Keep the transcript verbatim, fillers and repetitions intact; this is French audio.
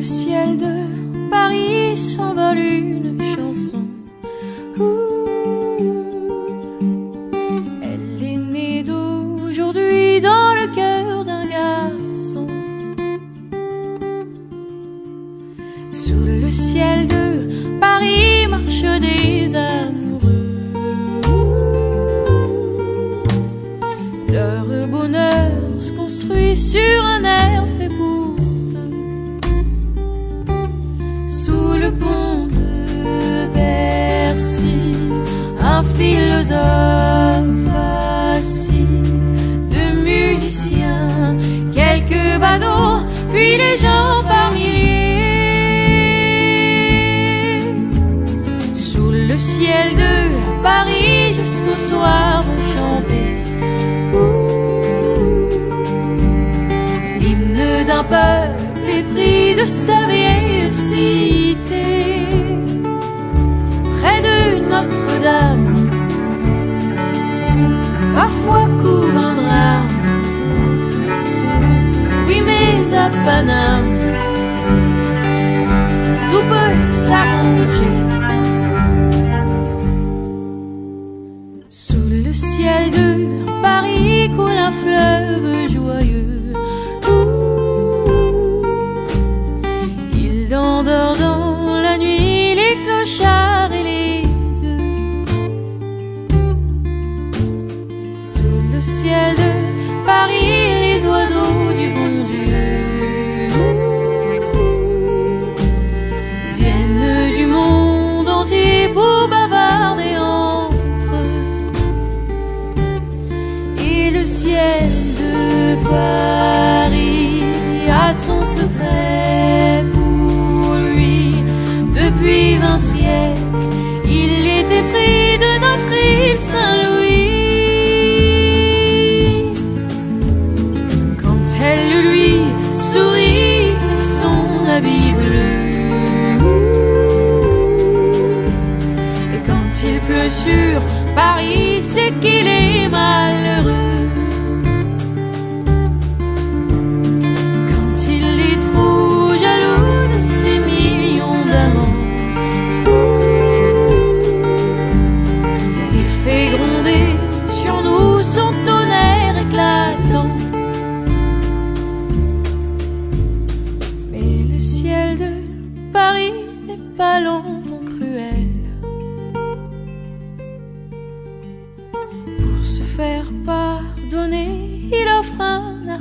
ciel de Paris s'envole une chanson. Ouh, elle est née d'aujourd'hui dans le cœur d'un garçon. Sous le ciel de Paris marchent des amoureux. Leur bonheur se construit sur un air fait pour deux. Sous le pont de Bercy, un philosophe assis, de musiciens, quelques badauds, puis les gens par milliers. Sous le ciel de Paris jusqu'au soir vont chanter l'hymne d'un peuple épris de sa vieille cité. Près de Notre-Dame, parfois court un drame. Oui, mais à Paname, tout peut s'arranger. Sous le ciel de Paris coule un fleuve joyeux. Ouh, il endort dans la nuit les clochards et les gueux. Sous le ciel de Paris les oiseaux du bon Dieu viennent du monde entier pour bavarder entre eux. Et le ciel de Paris a son secret pour lui. Depuis vingt siècles, il était pris de notre île Saint-Louis. Quand elle lui sourit de son habit bleu, et quand il pleut sur Paris, c'est qu'il est malheureux. Quand il est trop jaloux de ses millions d'amants, il fait gronder sur nous son tonnerre éclatant. Mais le ciel de Paris n'est pas longtemps cruel. Pour se faire pardonner, il offre un